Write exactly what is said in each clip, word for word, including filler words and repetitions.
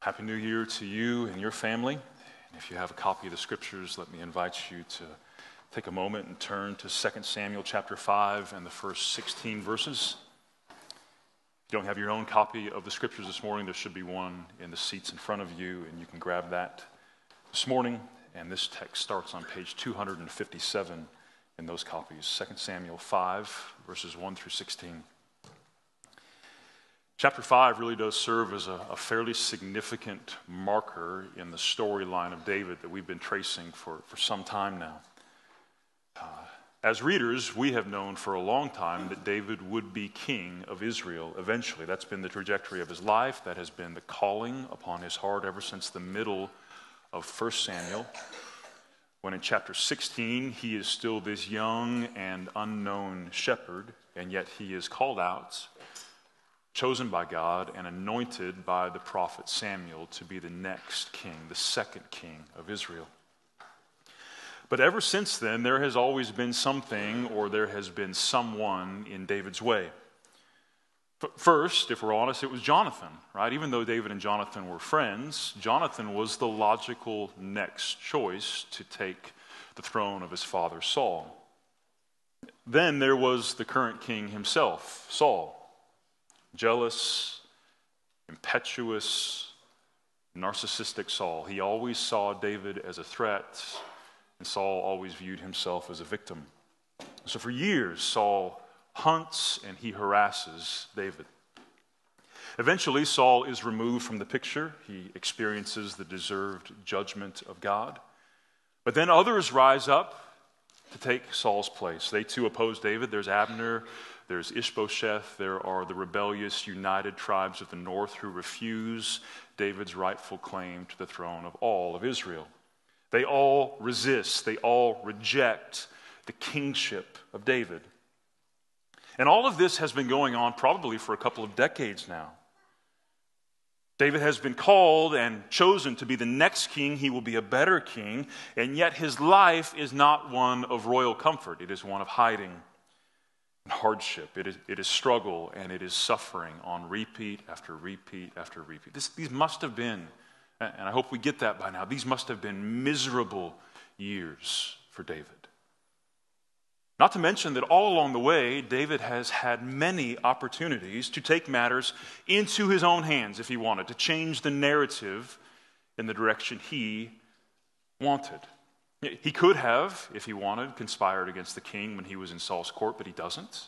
Happy New Year to you and your family. And if you have a copy of the scriptures, let me invite you to take a moment and turn to Second Samuel chapter five and the first sixteen verses. If you don't have your own copy of the scriptures this morning, there should be one in the seats in front of you, and you can grab that this morning. And this text starts on page two hundred fifty-seven in those copies. Second Samuel five, verses one through sixteen. Chapter five really does serve as a, a fairly significant marker in the storyline of David that we've been tracing for, for some time now. Uh, as readers, we have known for a long time that David would be king of Israel eventually. That's been the trajectory of his life. That has been the calling upon his heart ever since the middle of First Samuel, when in chapter sixteen, he is still this young and unknown shepherd, and yet he is called out, chosen by God and anointed by the prophet Samuel to be the next king, the second king of Israel. But ever since then, there has always been something or there has been someone in David's way. First, if we're honest, it was Jonathan, right? Even though David and Jonathan were friends, Jonathan was the logical next choice to take the throne of his father Saul. Then there was the current king himself, Saul. Jealous, impetuous, narcissistic Saul. He always saw David as a threat, and Saul always viewed himself as a victim. So for years, Saul hunts and he harasses David. Eventually, Saul is removed from the picture. He experiences the deserved judgment of God. But then others rise up to take Saul's place. They too oppose David. There's Abner. There's Ishbosheth. There are the rebellious united tribes of the north who refuse David's rightful claim to the throne of all of Israel. They all resist. They all reject the kingship of David. And all of this has been going on probably for a couple of decades now. David has been called and chosen to be the next king. He will be a better king, and yet his life is not one of royal comfort. It is one of hiding and hardship. It is, it is struggle and it is suffering on repeat after repeat after repeat. This, these must have been, and I hope we get that by now, these must have been miserable years for David. Not to mention that all along the way, David has had many opportunities to take matters into his own hands if he wanted, to change the narrative in the direction he wanted. He could have, if he wanted, conspired against the king when he was in Saul's court, but he doesn't.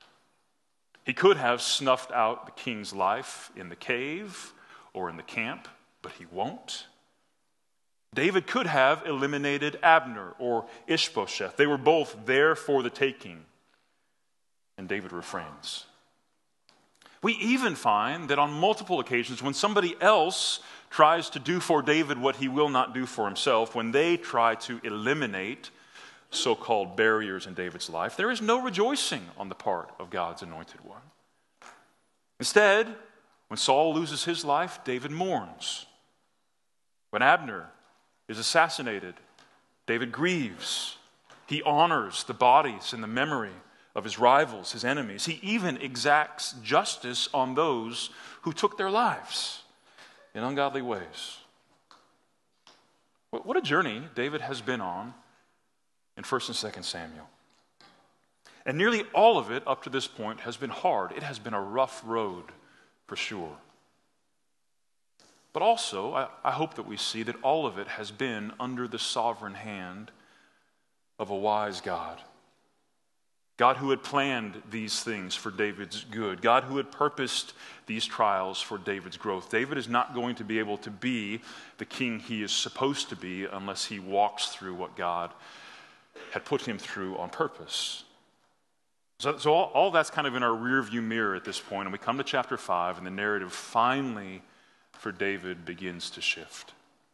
He could have snuffed out the king's life in the cave or in the camp, but he won't. David could have eliminated Abner or Ishbosheth. They were both there for the taking, and David refrains. We even find that on multiple occasions when somebody else tries to do for David what he will not do for himself, when they try to eliminate so-called barriers in David's life, there is no rejoicing on the part of God's anointed one. Instead, when Saul loses his life, David mourns. When Abner is assassinated, David grieves. He honors the bodies and the memory of his rivals, his enemies. He even exacts justice on those who took their lives in ungodly ways. What a journey David has been on in First and Second Samuel. And nearly all of it up to this point has been hard. It has been a rough road for sure. But also, I, I hope that we see that all of it has been under the sovereign hand of a wise God. God who had planned these things for David's good. God who had purposed these trials for David's growth. David is not going to be able to be the king he is supposed to be unless he walks through what God had put him through on purpose. So, so all, all that's kind of in our rearview mirror at this point, and we come to chapter five, and the narrative finally for David begins to shift.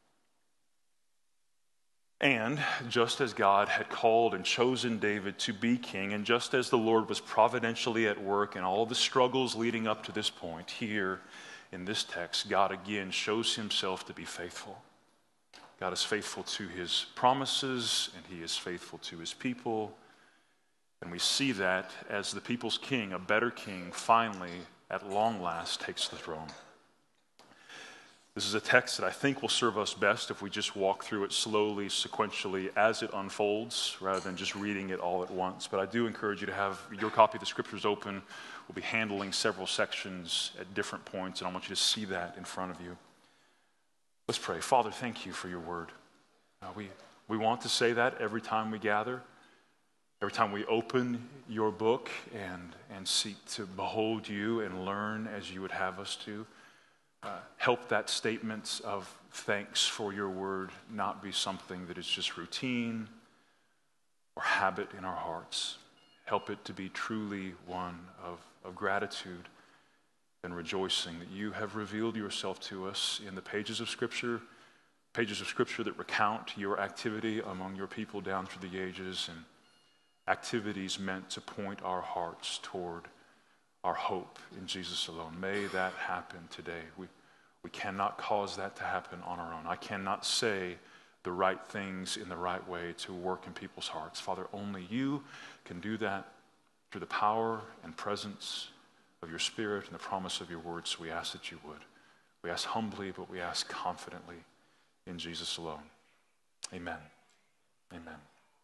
And just as God had called and chosen David to be king, and just as the Lord was providentially at work in all the struggles leading up to this point, here in this text, God again shows himself to be faithful. God is faithful to his promises, and he is faithful to his people. And we see that as the people's king, a better king, finally, at long last, takes the throne. This is a text that I think will serve us best if we just walk through it slowly, sequentially, as it unfolds, rather than just reading it all at once. But I do encourage you to have your copy of the Scriptures open. We'll be handling several sections at different points, and I want you to see that in front of you. Let's pray. Father, thank you for your word. Uh, we, we want to say that every time we gather, every time we open your book and, and seek to behold you and learn as you would have us to. Uh, help that statement of thanks for your word not be something that is just routine or habit in our hearts. Help it to be truly one of, of gratitude and rejoicing that you have revealed yourself to us in the pages of Scripture, pages of Scripture that recount your activity among your people down through the ages, and activities meant to point our hearts toward our hope in Jesus alone. May that happen today. We, we cannot cause that to happen on our own. I cannot say the right things in the right way to work in people's hearts. Father, only you can do that through the power and presence of your Spirit and the promise of your word. So we ask that you would. We ask humbly, but we ask confidently in Jesus alone. Amen. Amen.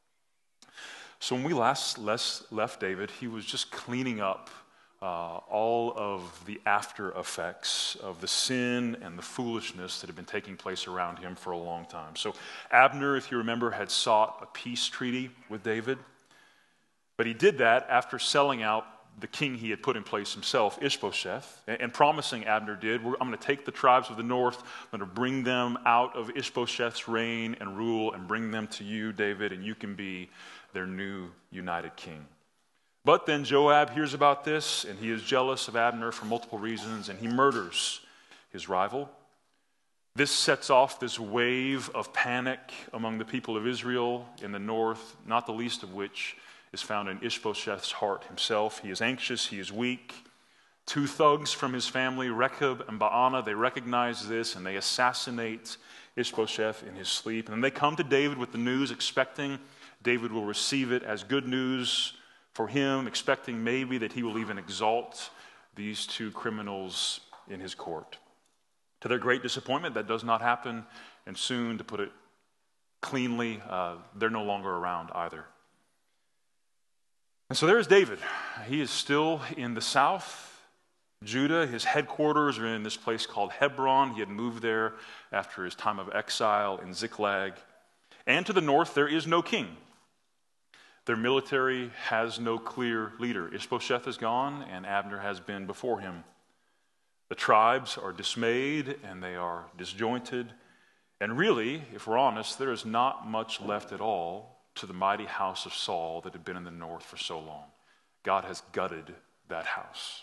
So when we last left David, he was just cleaning up Uh, all of the after effects of the sin and the foolishness that had been taking place around him for a long time. So Abner, if you remember, had sought a peace treaty with David, but he did that after selling out the king he had put in place himself, Ishbosheth, and, and promising, Abner did, I'm going to take the tribes of the north, I'm going to bring them out of Ishbosheth's reign and rule and bring them to you, David, and you can be their new united king. But then Joab hears about this, and he is jealous of Abner for multiple reasons, and he murders his rival. This sets off this wave of panic among the people of Israel in the north, not the least of which is found in Ishbosheth's heart himself. He is anxious, he is weak. Two thugs from his family, Rechab and Baanah, they recognize this, and they assassinate Ishbosheth in his sleep. And then they come to David with the news, expecting David will receive it as good news for him, expecting maybe that he will even exalt these two criminals in his court. To their great disappointment, that does not happen, and soon, to put it cleanly, uh, they're no longer around either. And so there's David. He is still in the south, Judah. His headquarters are in this place called Hebron. He had moved there after his time of exile in Ziklag. And to the north, there is no king. Their military has no clear leader. Ishbosheth is gone, and Abner has been before him. The tribes are dismayed, and they are disjointed. And really, if we're honest, there is not much left at all to the mighty house of Saul that had been in the north for so long. God has gutted that house.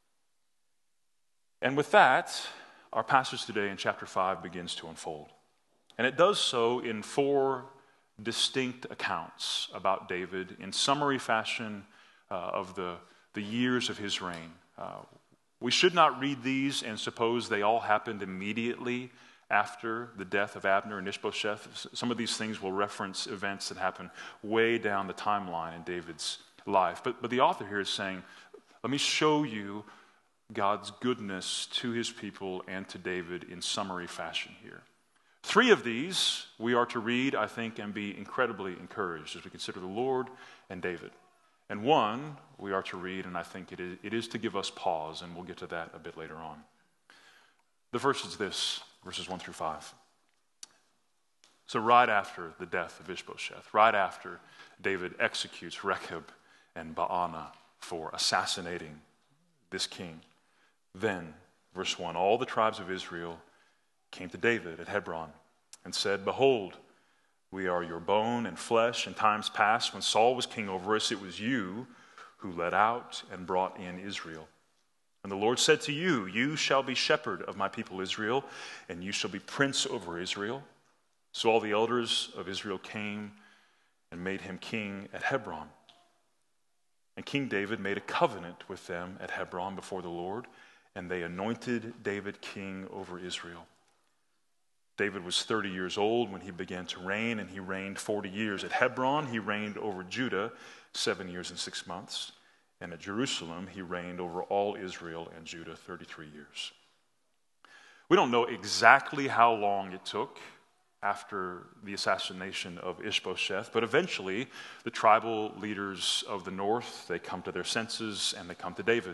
And with that, our passage today in chapter five begins to unfold. And it does so in four distinct accounts about David in summary fashion uh, of the, the years of his reign. Uh, we should not read these and suppose they all happened immediately after the death of Abner and Ishbosheth. Some of these things will reference events that happen way down the timeline in David's life. But, but the author here is saying, let me show you God's goodness to his people and to David in summary fashion here. Three of these we are to read, I think, and be incredibly encouraged as we consider the Lord and David. And one we are to read, and I think it is, it is to give us pause, and we'll get to that a bit later on. The first is this, verses one through five. So right after the death of Ishbosheth, right after David executes Rechab and Baanah for assassinating this king, then, verse one, all the tribes of Israel came to David at Hebron and said, behold, we are your bone and flesh. In times past, when Saul was king over us, it was you who led out and brought in Israel. And the Lord said to you, you shall be shepherd of my people Israel, and you shall be prince over Israel. So all the elders of Israel came and made him king at Hebron. And King David made a covenant with them at Hebron before the Lord, and they anointed David king over Israel. David was thirty years old when he began to reign, and he reigned forty years. At Hebron, he reigned over Judah seven years and six months. And at Jerusalem, he reigned over all Israel and Judah thirty-three years. We don't know exactly how long it took after the assassination of Ishbosheth, but eventually the tribal leaders of the north, they come to their senses and they come to David.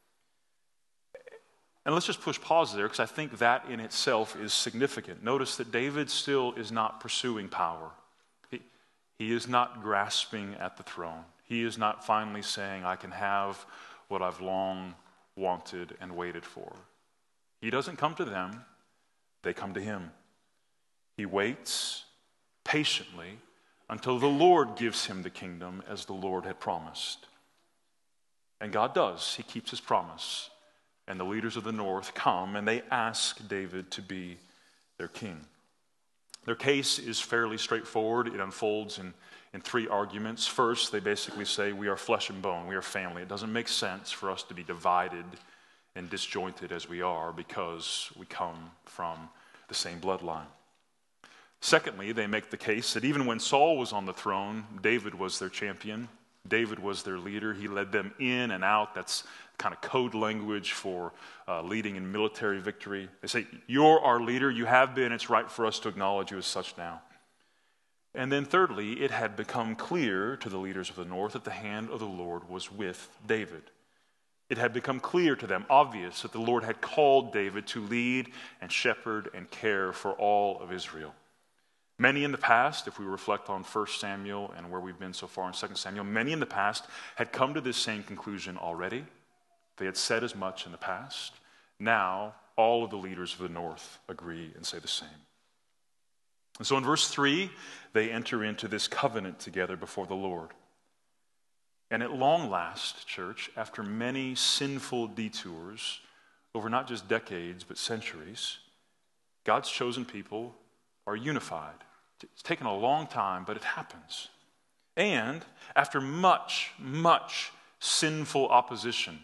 And let's just push pause there, because I think that in itself is significant. Notice that David still is not pursuing power. He, he is not grasping at the throne. He is not finally saying, I can have what I've long wanted and waited for. He doesn't come to them, they come to him. He waits patiently until the Lord gives him the kingdom as the Lord had promised. And God does. He keeps his promise. And the leaders of the north come and they ask David to be their king. Their case is fairly straightforward. It unfolds in, in three arguments. First, they basically say, we are flesh and bone, we are family. It doesn't make sense for us to be divided and disjointed as we are because we come from the same bloodline. Secondly, they make the case that even when Saul was on the throne, David was their champion. David was their leader. He led them in and out. That's kind of code language for uh, leading in military victory. They say, you're our leader. You have been. It's right for us to acknowledge you as such now. And then thirdly, it had become clear to the leaders of the north that the hand of the Lord was with David. It had become clear to them, obvious, that the Lord had called David to lead and shepherd and care for all of Israel. Many in the past, if we reflect on First Samuel and where we've been so far in Second Samuel, many in the past had come to this same conclusion already. They had said as much in the past. Now, all of the leaders of the north agree and say the same. And so in verse three, they enter into this covenant together before the Lord. And at long last, church, after many sinful detours over not just decades but centuries, God's chosen people are unified. It's taken a long time, but it happens. And after much, much sinful opposition,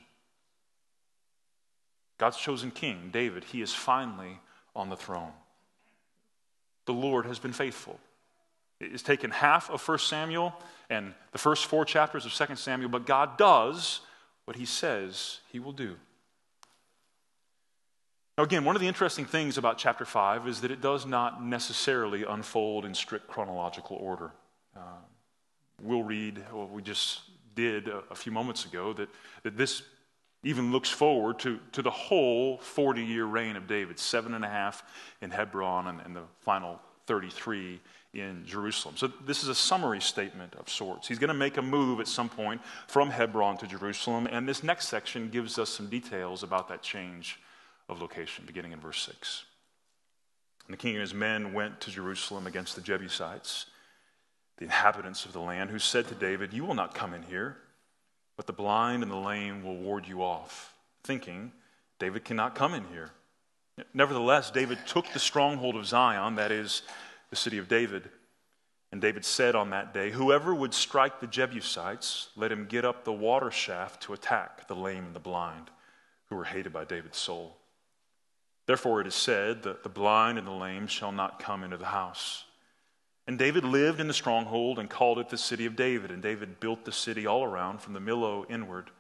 God's chosen king, David, he is finally on the throne. The Lord has been faithful. It's taken half of First Samuel and the first four chapters of Second Samuel, but God does what he says he will do. Now again, one of the interesting things about chapter five is that it does not necessarily unfold in strict chronological order. Uh, we'll read what we just did a, a few moments ago, that, that this even looks forward to, to the whole forty-year reign of David, seven and a half in Hebron and, and the final thirty-three in Jerusalem. So this is a summary statement of sorts. He's going to make a move at some point from Hebron to Jerusalem, and this next section gives us some details about that change of location, beginning in verse six. And the king and his men went to Jerusalem against the Jebusites, the inhabitants of the land, who said to David, you will not come in here, but the blind and the lame will ward you off, thinking, David cannot come in here. Nevertheless, David took the stronghold of Zion, that is, the city of David. And David said on that day, whoever would strike the Jebusites, let him get up the water shaft to attack the lame and the blind, who were hated by David's soul. Therefore it is said that the blind and the lame shall not come into the house. And David lived in the stronghold and called it the city of David. And David built the city all around from the Millo inward.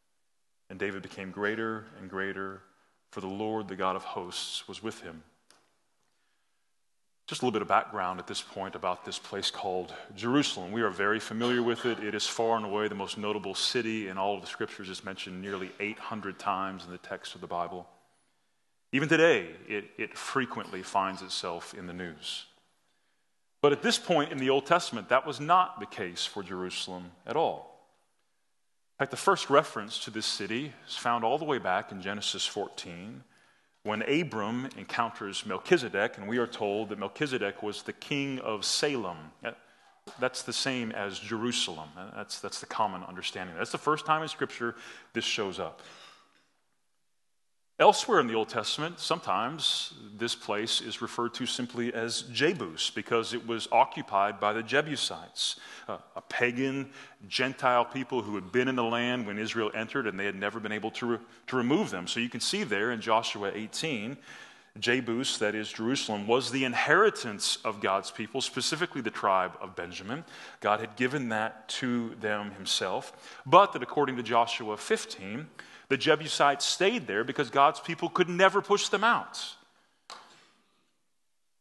And David became greater and greater, for the Lord, the God of hosts, was with him. Just a little bit of background at this point about this place called Jerusalem. We are very familiar with it. It is far and away the most notable city in all of the scriptures. It's mentioned nearly eight hundred times in the text of the Bible. Even today, it, it frequently finds itself in the news. But at this point in the Old Testament, that was not the case for Jerusalem at all. In fact, the first reference to this city is found all the way back in Genesis fourteen, when Abram encounters Melchizedek, and we are told that Melchizedek was the king of Salem. That's the same as Jerusalem. That's, that's the common understanding. That's the first time in Scripture this shows up. Elsewhere in the Old Testament, sometimes this place is referred to simply as Jebus because it was occupied by the Jebusites, uh, a pagan, Gentile people who had been in the land when Israel entered, and they had never been able to, re- to remove them. So you can see there in Joshua eighteen, Jebus, that is Jerusalem, was the inheritance of God's people, specifically the tribe of Benjamin. God had given that to them himself, but that according to Joshua fifteen, the Jebusites stayed there because God's people could never push them out.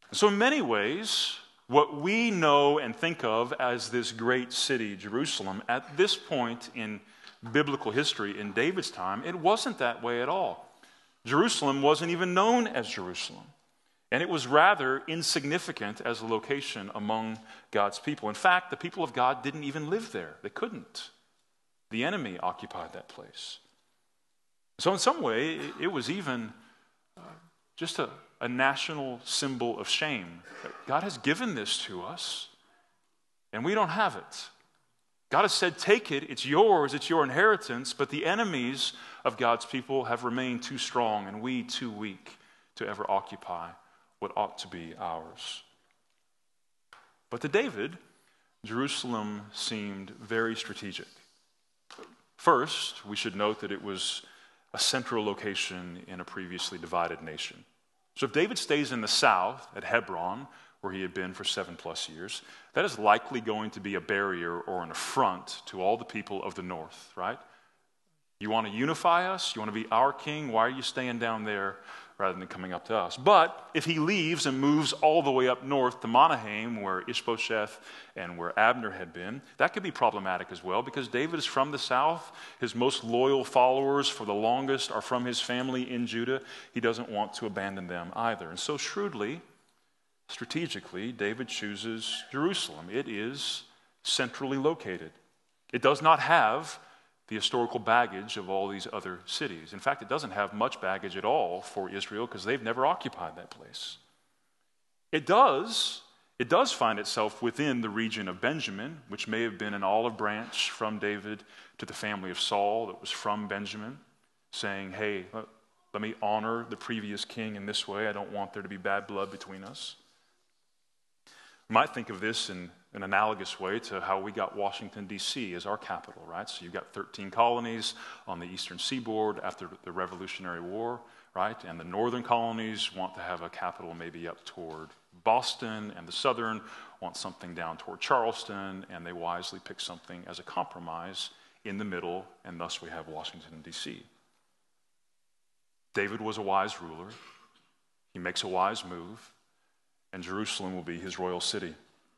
So in many ways, what we know and think of as this great city, Jerusalem, at this point in biblical history, in David's time, it wasn't that way at all. Jerusalem wasn't even known as Jerusalem. And it was rather insignificant as a location among God's people. In fact, the people of God didn't even live there. They couldn't. The enemy occupied that place. So in some way, it was even uh, just a, a national symbol of shame. God has given this to us, and we don't have it. God has said, take it, it's yours, it's your inheritance, but the enemies of God's people have remained too strong and we too weak to ever occupy what ought to be ours. But to David, Jerusalem seemed very strategic. First, we should note that it was a central location in a previously divided nation. So if David stays in the south at Hebron, where he had been for seven plus years, that is likely going to be a barrier or an affront to all the people of the north, right? You want to unify us? You want to be our king? Why are you staying down there rather than coming up to us? But if he leaves and moves all the way up north to Mahanaim, where Ishbosheth and where Abner had been, that could be problematic as well, because David is from the south. His most loyal followers for the longest are from his family in Judah. He doesn't want to abandon them either. And so shrewdly, strategically, David chooses Jerusalem. It is centrally located. It does not have the historical baggage of all these other cities. In fact, it doesn't have much baggage at all for Israel because they've never occupied that place. It does, it does find itself within the region of Benjamin, which may have been an olive branch from David to the family of Saul that was from Benjamin, saying, hey, let me honor the previous king in this way. I don't want there to be bad blood between us. We might think of this in an analogous way to how we got Washington, D C as our capital, right? So you've got thirteen colonies on the eastern seaboard after the Revolutionary War, right? And the northern colonies want to have a capital maybe up toward Boston, and the southern want something down toward Charleston, and they wisely pick something as a compromise in the middle, and thus we have Washington, D C David was a wise ruler. He makes a wise move, and Jerusalem will be his royal city.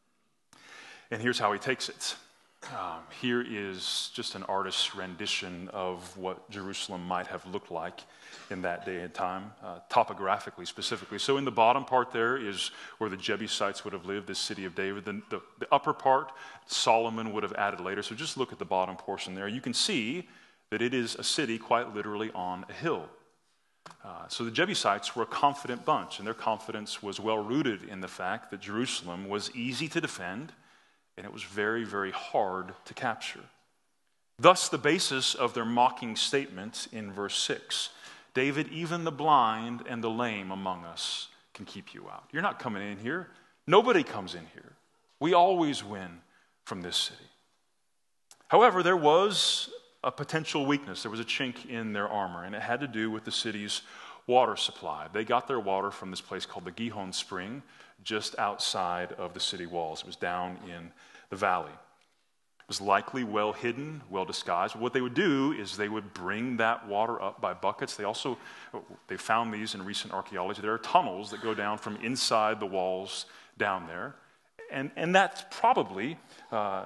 And here's how he takes it. Um, here is just an artist's rendition of what Jerusalem might have looked like in that day and time, uh, topographically specifically. So in the bottom part there is where the Jebusites would have lived, this city of David. The, the, the upper part, Solomon would have added later. So just look at the bottom portion there. You can see that it is a city quite literally on a hill. Uh, so the Jebusites were a confident bunch, and their confidence was well rooted in the fact that Jerusalem was easy to defend, and it was very, very hard to capture. Thus, the basis of their mocking statement in verse six, David, even the blind and the lame among us can keep you out. You're not coming in here. Nobody comes in here. We always win from this city. However, there was a potential weakness. There was a chink in their armor, and it had to do with the city's water supply. They got their water from this place called the Gihon Spring, just outside of the city walls. It was down in the valley. It was likely well hidden, well disguised. What they would do is they would bring that water up by buckets. They also, they found these in recent archaeology. There are tunnels that go down from inside the walls down there. And, and that's probably uh,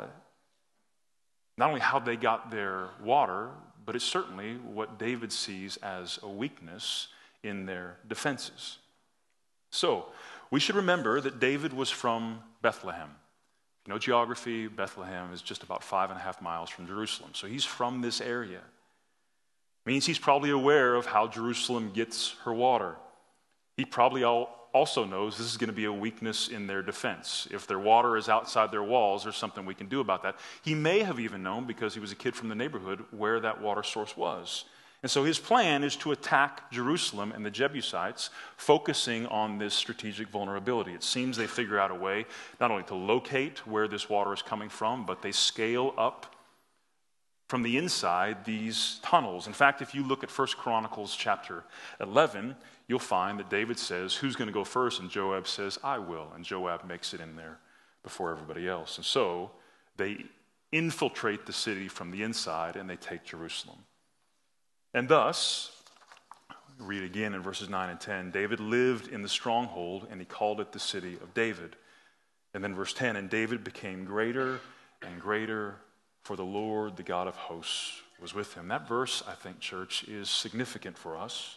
not only how they got their water, but it's certainly what David sees as a weakness in their defenses. So, we should remember that David was from Bethlehem. You know, geography, Bethlehem is just about five and a half miles from Jerusalem. So he's from this area. It means he's probably aware of how Jerusalem gets her water. He probably also knows this is going to be a weakness in their defense. If their water is outside their walls, there's something we can do about that. He may have even known, because he was a kid from the neighborhood, where that water source was. And so his plan is to attack Jerusalem and the Jebusites, focusing on this strategic vulnerability. It seems they figure out a way not only to locate where this water is coming from, but they scale up from the inside these tunnels. In fact, if you look at First Chronicles chapter eleven, you'll find that David says, who's going to go first? And Joab says, I will. And Joab makes it in there before everybody else. And so they infiltrate the city from the inside, and they take Jerusalem. And thus, read again in verses nine and ten. David lived in the stronghold, and he called it the city of David. And then verse ten, and David became greater and greater, for the Lord, the God of hosts, was with him. That verse, I think, church, is significant for us.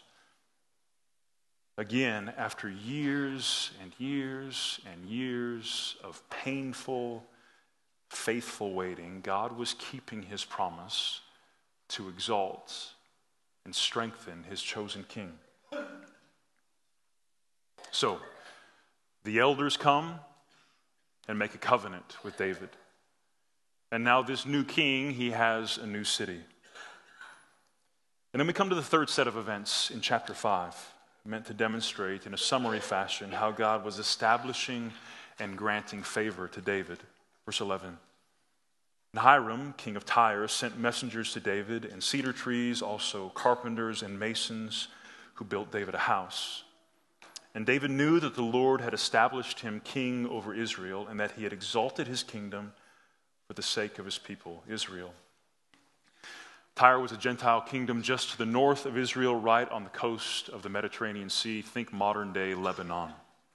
Again, after years and years and years of painful, faithful waiting, God was keeping his promise to exalt and strengthen his chosen king. So, the elders come and make a covenant with David. And now this new king, he has a new city. And then we come to the third set of events in chapter five, meant to demonstrate in a summary fashion how God was establishing and granting favor to David. Verse eleven. And Hiram, king of Tyre, sent messengers to David, and cedar trees, also carpenters and masons, who built David a house. And David knew that the Lord had established him king over Israel, and that he had exalted his kingdom for the sake of his people, Israel. Tyre was a Gentile kingdom just to the north of Israel, right on the coast of the Mediterranean Sea. Think modern-day Lebanon.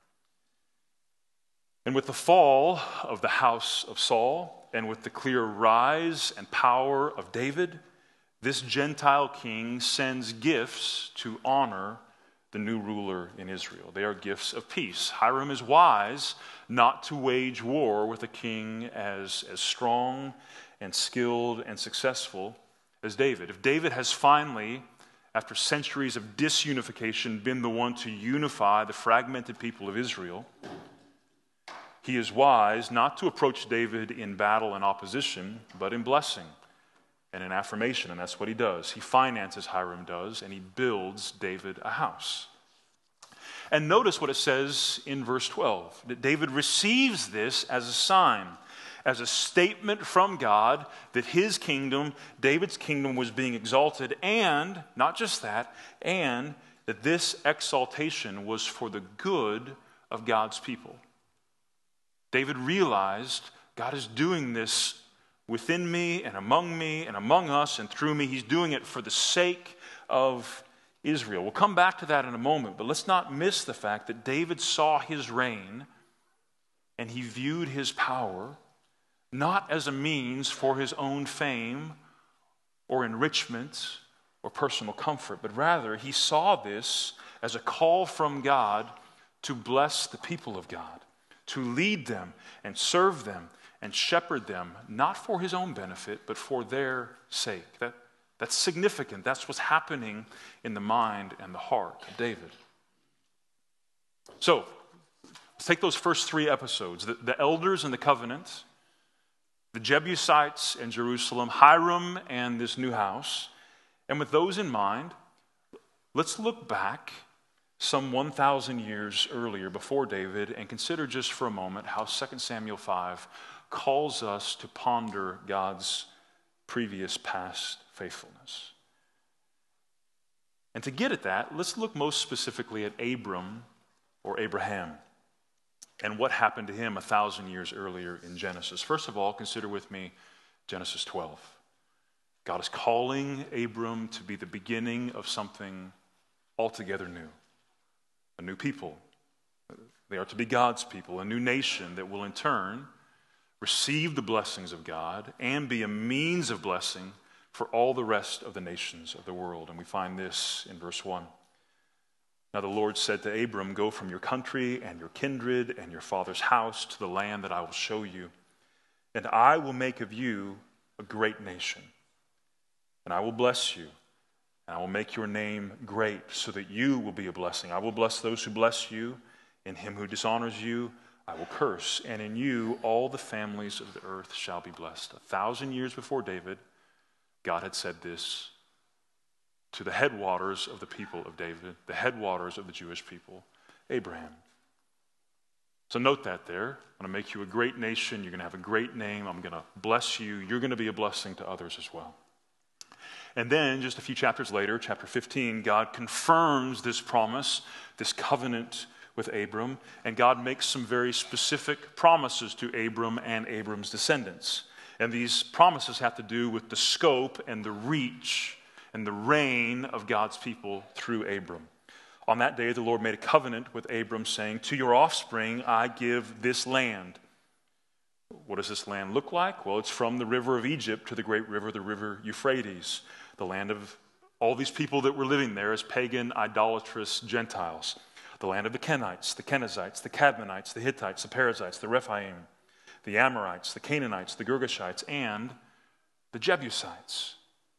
And with the fall of the house of Saul, and with the clear rise and power of David, this Gentile king sends gifts to honor the new ruler in Israel. They are gifts of peace. Hiram is wise not to wage war with a king as, as strong and skilled and successful as David. If David has finally, after centuries of disunification, been the one to unify the fragmented people of Israel, he is wise not to approach David in battle and opposition, but in blessing and in affirmation, and that's what he does. He finances, Hiram does, and he builds David a house. And notice what it says in verse twelve, that David receives this as a sign, as a statement from God that his kingdom, David's kingdom, was being exalted, and, not just that, and that this exaltation was for the good of God's people. David realized God is doing this within me and among me and among us and through me. He's doing it for the sake of Israel. We'll come back to that in a moment, but let's not miss the fact that David saw his reign and he viewed his power not as a means for his own fame or enrichment or personal comfort, but rather he saw this as a call from God to bless the people of God, to lead them and serve them and shepherd them, not for his own benefit, but for their sake. That, that's significant. That's what's happening in the mind and the heart of David. So, let's take those first three episodes, the, the elders and the covenant, the Jebusites and Jerusalem, Hiram and this new house. And with those in mind, let's look back some one thousand years earlier, before David, and consider just for a moment how Second Samuel five calls us to ponder God's previous past faithfulness. And to get at that, let's look most specifically at Abram, or Abraham, and what happened to him a thousand years earlier in Genesis. First of all, consider with me Genesis twelve. God is calling Abram to be the beginning of something altogether new. A new people. They are to be God's people, a new nation that will in turn receive the blessings of God and be a means of blessing for all the rest of the nations of the world. And we find this in verse one. Now the Lord said to Abram, "Go from your country and your kindred and your father's house to the land that I will show you, and I will make of you a great nation, and I will bless you. And I will make your name great so that you will be a blessing. I will bless those who bless you, and him who dishonors you I will curse. And in you all the families of the earth shall be blessed." A thousand years before David, God had said this to the headwaters of the people of David, the headwaters of the Jewish people, Abraham. So note that there. I'm going to make you a great nation. You're going to have a great name. I'm going to bless you. You're going to be a blessing to others as well. And then, just a few chapters later, chapter fifteen, God confirms this promise, this covenant with Abram, and God makes some very specific promises to Abram and Abram's descendants. And these promises have to do with the scope and the reach and the reign of God's people through Abram. On that day, the Lord made a covenant with Abram, saying, "To your offspring I give this land." What does this land look like? Well, it's from the river of Egypt to the great river, the river Euphrates, the land of all these people that were living there as pagan, idolatrous Gentiles. The land of the Kenites, the Kenizzites, the Cadmonites, the Hittites, the Perizzites, the Rephaim, the Amorites, the Canaanites, the Girgashites, and the Jebusites.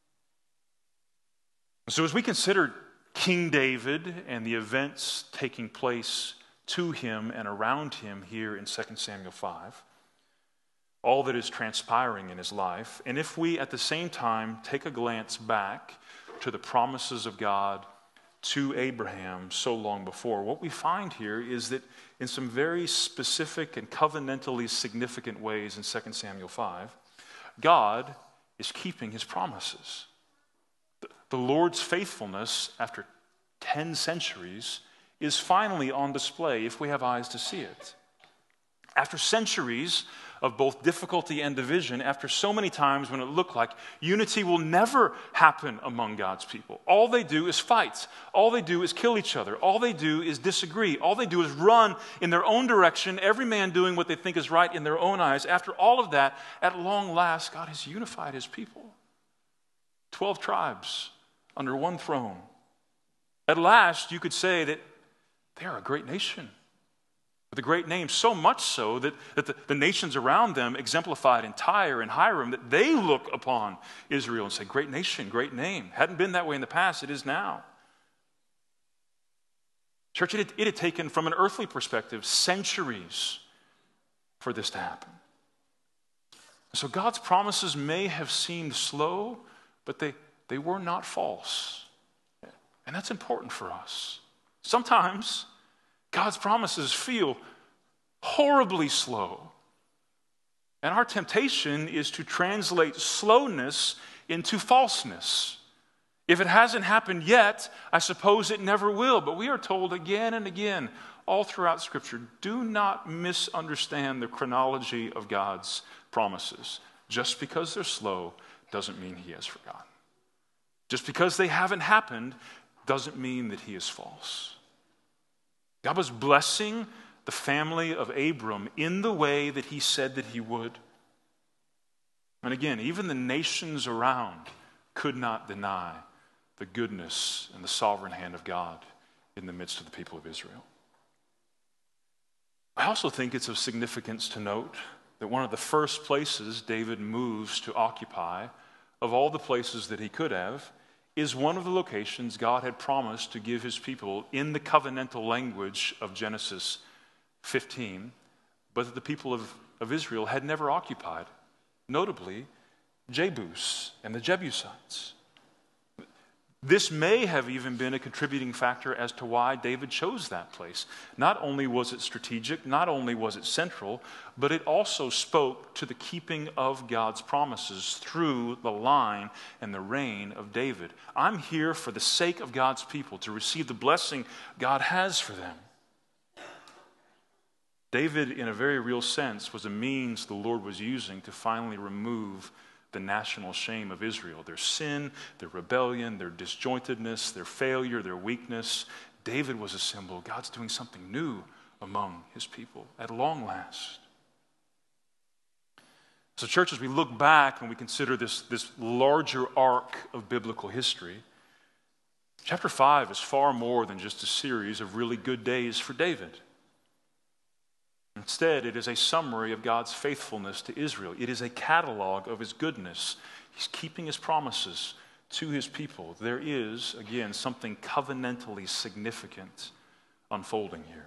So as we consider King David and the events taking place to him and around him here in Second Samuel five, all that is transpiring in his life, and if we at the same time take a glance back to the promises of God to Abraham so long before, what we find here is that in some very specific and covenantally significant ways in Second Samuel five, God is keeping his promises. The Lord's faithfulness after ten centuries is finally on display if we have eyes to see it. After centuries of both difficulty and division, after so many times when it looked like unity will never happen among God's people, all they do is fight. All they do is kill each other. All they do is disagree. All they do is run in their own direction, every man doing what they think is right in their own eyes. After all of that, at long last, God has unified his people. Twelve tribes under one throne. At last, you could say that they are a great nation with a great name, so much so that, that the, the nations around them exemplified in Tyre and Hiram, that they look upon Israel and say, great nation, great name. Hadn't been that way in the past, it is now. Church, it had, it had taken, from an earthly perspective, centuries for this to happen. So God's promises may have seemed slow, but they, they were not false. And that's important for us. Sometimes God's promises feel horribly slow. And our temptation is to translate slowness into falseness. If it hasn't happened yet, I suppose it never will. But we are told again and again, all throughout Scripture, do not misunderstand the chronology of God's promises. Just because they're slow doesn't mean he has forgotten. Just because they haven't happened doesn't mean that he is false. God was blessing the family of Abram in the way that he said that he would. And again, even the nations around could not deny the goodness and the sovereign hand of God in the midst of the people of Israel. I also think it's of significance to note that one of the first places David moves to occupy, of all the places that he could have, is one of the locations God had promised to give his people in the covenantal language of Genesis fifteen, but that the people of, of Israel had never occupied, notably Jebus and the Jebusites. This may have even been a contributing factor as to why David chose that place. Not only was it strategic, not only was it central, but it also spoke to the keeping of God's promises through the line and the reign of David. I'm here for the sake of God's people, to receive the blessing God has for them. David, in a very real sense, was a means the Lord was using to finally remove the national shame of Israel, their sin, their rebellion, their disjointedness, their failure, their weakness. David was a symbol. God's doing something new among his people at long last. So, church, as we look back and we consider this, this larger arc of biblical history, chapter five is far more than just a series of really good days for David. Instead, it is a summary of God's faithfulness to Israel. It is a catalog of his goodness. He's keeping his promises to his people. There is, again, something covenantally significant unfolding here.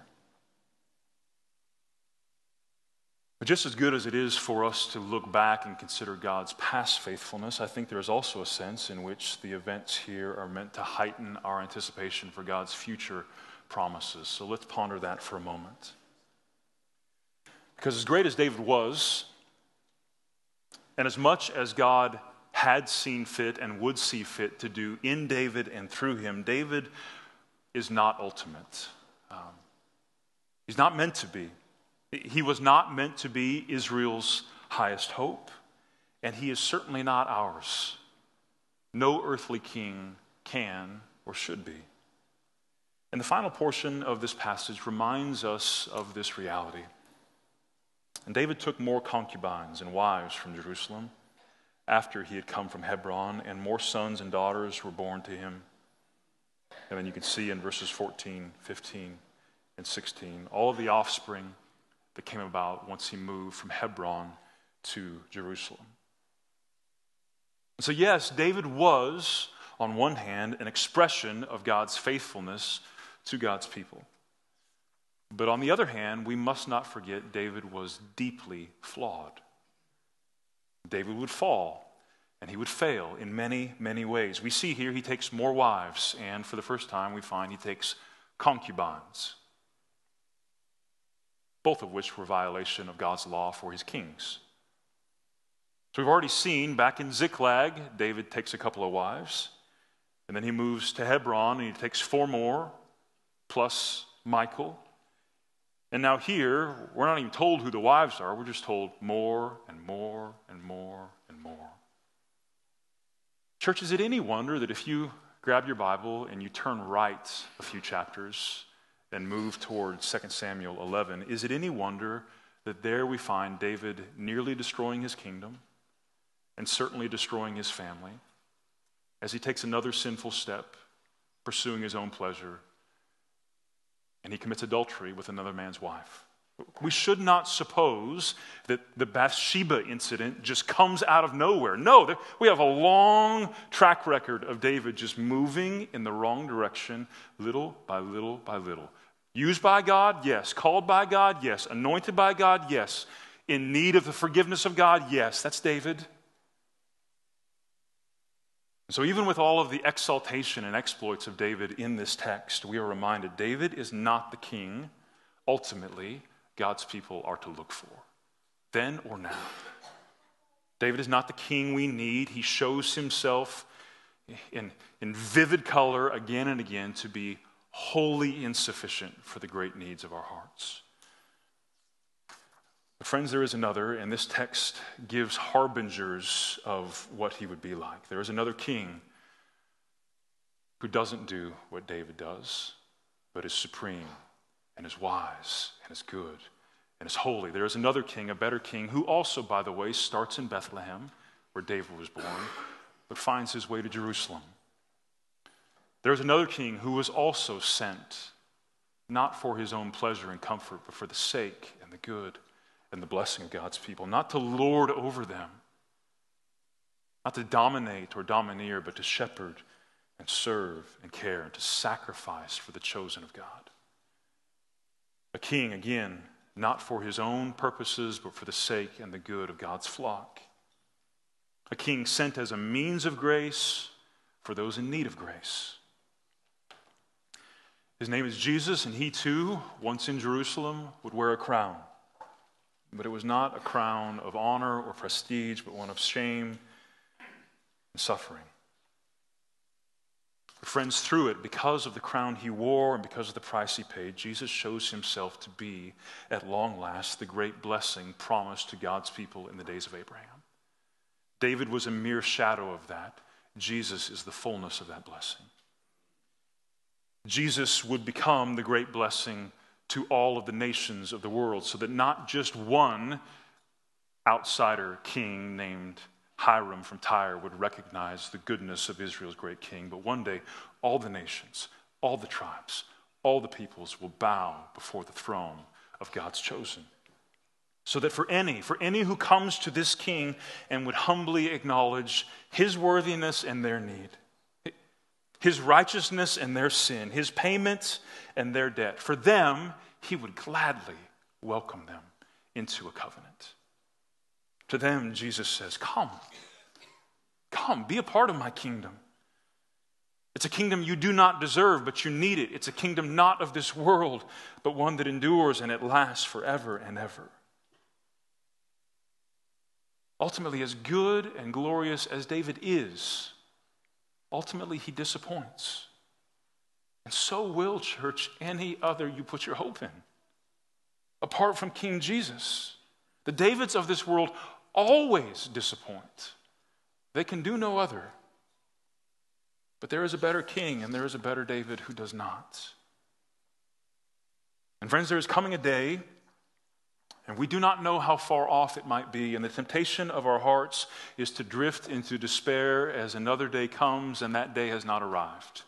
But just as good as it is for us to look back and consider God's past faithfulness, I think there is also a sense in which the events here are meant to heighten our anticipation for God's future promises. So let's ponder that for a moment. Because as great as David was, and as much as God had seen fit and would see fit to do in David and through him, David is not ultimate. Um, he's not meant to be. He was not meant to be Israel's highest hope, and he is certainly not ours. no earthly king can or should be. And the final portion of this passage reminds us of this reality. And David took more concubines and wives from Jerusalem after he had come from Hebron, and more sons and daughters were born to him. And then you can see in verses fourteen, fifteen, and sixteen, all of the offspring that came about once he moved from Hebron to Jerusalem. So yes, David was, on one hand, an expression of God's faithfulness to God's people. But on the other hand, we must not forget David was deeply flawed. David would fall, and he would fail in many, many ways. We see here he takes more wives, and for the first time we find he takes concubines, both of which were violation of God's law for his kings. So we've already seen back in Ziklag, David takes a couple of wives, and then he moves to Hebron, and he takes four more, plus Michal. And now here, we're not even told who the wives are. We're just told more and more and more and more. Church, is it any wonder that if you grab your Bible and you turn right a few chapters and move towards Second Samuel eleven, is it any wonder that there we find David nearly destroying his kingdom and certainly destroying his family as he takes another sinful step, pursuing his own pleasure, and he commits adultery with another man's wife? We should not suppose that the Bathsheba incident just comes out of nowhere. No, there, we have a long track record of David just moving in the wrong direction, little by little by little. Used by God, yes. Called by God, yes. Anointed by God, yes. In need of the forgiveness of God, yes. That's David. So even with all of the exaltation and exploits of David in this text, we are reminded David is not the king ultimately God's people are to look for, then or now. David is not the king we need. He shows himself in, in vivid color again and again to be wholly insufficient for the great needs of our hearts. But friends, there is another, and this text gives harbingers of what he would be like. There is another king who doesn't do what David does, but is supreme and is wise and is good and is holy. There is another king, a better king, who also, by the way, starts in Bethlehem, where David was born, but finds his way to Jerusalem. There is another king who was also sent, not for his own pleasure and comfort, but for the sake and the good and the blessing of God's people, not to lord over them, not to dominate or domineer, but to shepherd and serve and care and to sacrifice for the chosen of God. A king, again, not for his own purposes, but for the sake and the good of God's flock. A king sent as a means of grace for those in need of grace. His name is Jesus, and he too, once in Jerusalem, would wear a crown. But it was not a crown of honor or prestige, but one of shame and suffering. Friends, through it, because of the crown he wore and because of the price he paid, Jesus shows himself to be, at long last, the great blessing promised to God's people in the days of Abraham. David was a mere shadow of that. Jesus is the fullness of that blessing. Jesus would become the great blessing to all of the nations of the world, so that not just one outsider king named Hiram from Tyre would recognize the goodness of Israel's great king, but one day all the nations, all the tribes, all the peoples will bow before the throne of God's chosen. So that for any, for any who comes to this king and would humbly acknowledge his worthiness and their need, his righteousness and their sin, his payment and their debt, for them, he would gladly welcome them into a covenant. To them, Jesus says, come, come, be a part of my kingdom. It's a kingdom you do not deserve, but you need it. It's a kingdom not of this world, but one that endures and it lasts forever and ever. Ultimately, as good and glorious as David is, ultimately he disappoints. And so will, church, any other you put your hope in. Apart from King Jesus, the Davids of this world always disappoint. They can do no other. But there is a better king, and there is a better David who does not. And friends, there is coming a day, and we do not know how far off it might be, and the temptation of our hearts is to drift into despair as another day comes, and that day has not arrived.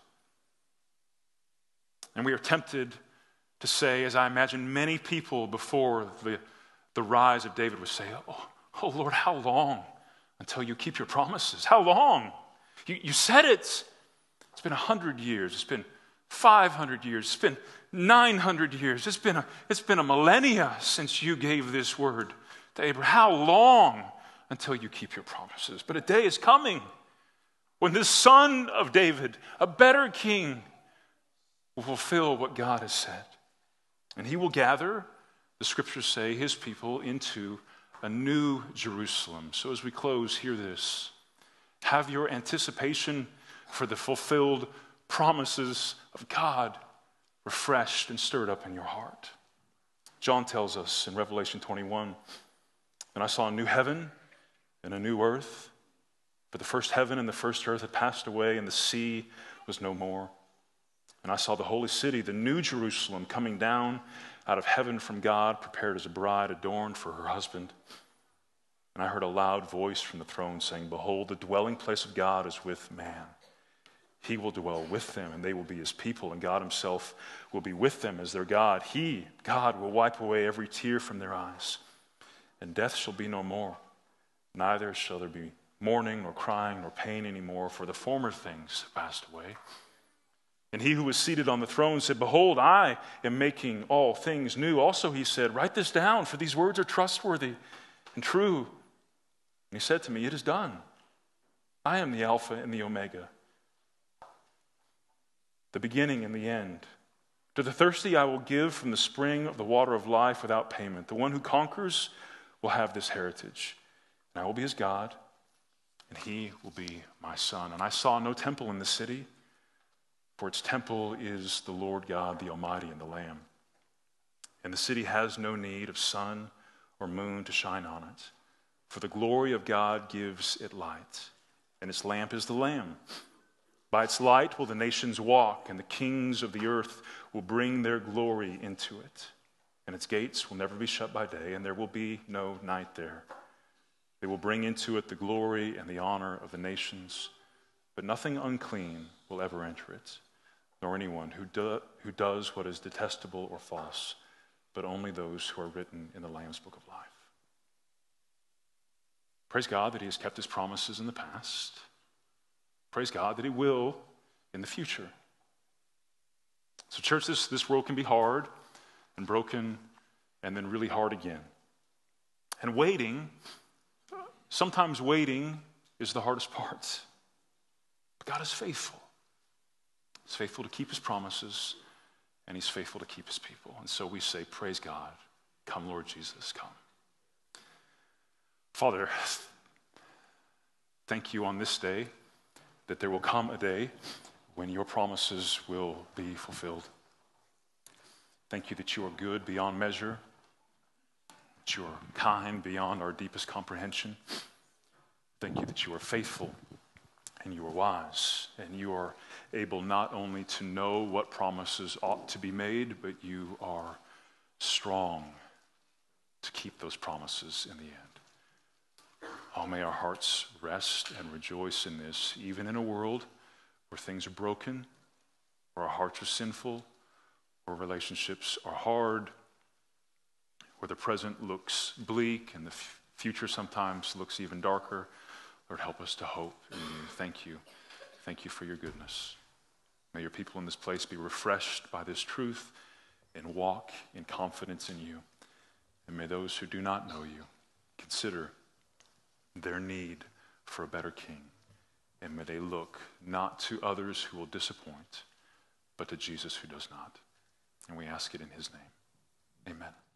And we are tempted to say, as I imagine many people before the, the rise of David would say, oh, oh Lord, how long until you keep your promises? How long? You, you said it. It's been one hundred years. It's been five hundred years. It's been nine hundred years. It's been a, it's been a millennia since you gave this word to Abraham. How long until you keep your promises? But a day is coming when the son of David, a better king, will fulfill what God has said. And he will gather, the scriptures say, his people into a new Jerusalem. So as we close, hear this. Have your anticipation for the fulfilled promises of God refreshed and stirred up in your heart. John tells us in Revelation twenty-one, and I saw a new heaven and a new earth, for the first heaven and the first earth had passed away, and the sea was no more. And I saw the holy city, the new Jerusalem, coming down out of heaven from God, prepared as a bride adorned for her husband. And I heard a loud voice from the throne saying, behold, the dwelling place of God is with man. He will dwell with them, and they will be his people, and God himself will be with them as their God. He, God, will wipe away every tear from their eyes, and death shall be no more. Neither shall there be mourning, nor crying, nor pain anymore, for the former things have passed away. And he who was seated on the throne said, behold, I am making all things new. Also he said, write this down, for these words are trustworthy and true. And he said to me, it is done. I am the Alpha and the Omega, the beginning and the end. To the thirsty I will give from the spring of the water of life without payment. The one who conquers will have this heritage. And I will be his God, and he will be my son. And I saw no temple in the city, for its temple is the Lord God, the Almighty, and the Lamb. And the city has no need of sun or moon to shine on it, for the glory of God gives it light, and its lamp is the Lamb. By its light will the nations walk, and the kings of the earth will bring their glory into it. And its gates will never be shut by day, and there will be no night there. They will bring into it the glory and the honor of the nations, but nothing unclean will ever enter it, nor anyone who, do, who does what is detestable or false, but only those who are written in the Lamb's book of life. Praise God that he has kept his promises in the past. Praise God that he will in the future. So church, this, this world can be hard and broken and then really hard again. And waiting, sometimes waiting is the hardest part. But God is faithful. He's faithful to keep his promises, and he's faithful to keep his people. And so we say, praise God. Come, Lord Jesus, come. Father, thank you on this day that there will come a day when your promises will be fulfilled. Thank you that you are good beyond measure, that you are kind beyond our deepest comprehension. Thank you that you are faithful and you are wise, and you are able not only to know what promises ought to be made, but you are strong to keep those promises in the end. Oh, may our hearts rest and rejoice in this, even in a world where things are broken, where our hearts are sinful, where relationships are hard, where the present looks bleak and the f- future sometimes looks even darker. Lord, help us to hope in you. Thank you. Thank you for your goodness. May your people in this place be refreshed by this truth and walk in confidence in you. And may those who do not know you consider their need for a better king. And may they look not to others who will disappoint, but to Jesus who does not. And we ask it in his name. Amen.